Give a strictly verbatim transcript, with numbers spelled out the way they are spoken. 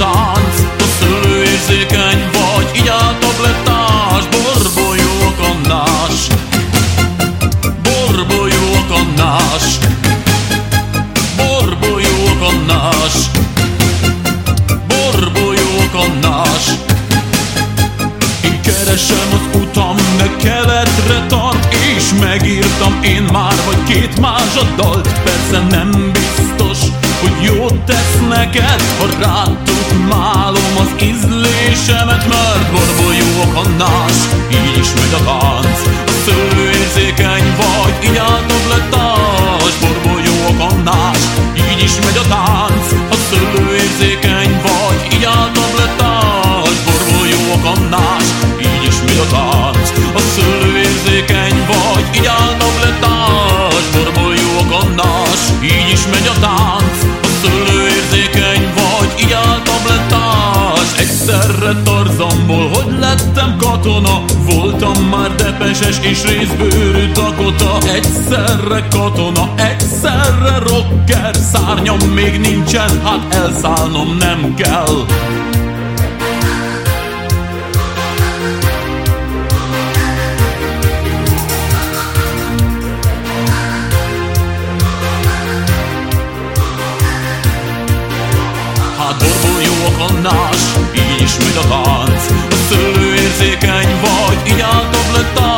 tánc. A szőlő érzékeny vagy, így a tablettás. Borbolyó a kannás, borbolyó a kannás, borbolyó a kannás, borbolyó a kannás. Én keresem az utam, de keletre tart, és megírtam én már vagy két mázsad dalt. Persze nem biztos, hogy jót tesz neked, ha rád tukmálom az ízlésemet, mert borbolyó a kannás, így is megy a tánc. A szőlő érzékeny vagy, így a tablettás. Borbolyó a kannás, így is megy a tánc. A szőlő érzékeny vagy, így a tablettás. Borbolyó a kannás, így is megy a tánc. A szőlő érzékeny vagy, így a tablettás. Borbolyó a kannás, így is megy a tánc. A szőlő érzékeny vagy, így a tablettás. Egyszerre Tarzanból, hogy lettem katona, voltam már depeses és részbőrű Dakota. Egyszerre katona, egyszerre rocker, szárnyam még nincsen, hát elszállnom nem kell. Hát borbolyó a kannás, így is megy a tánc. A szőlő érzékeny vagy, így a tablettás.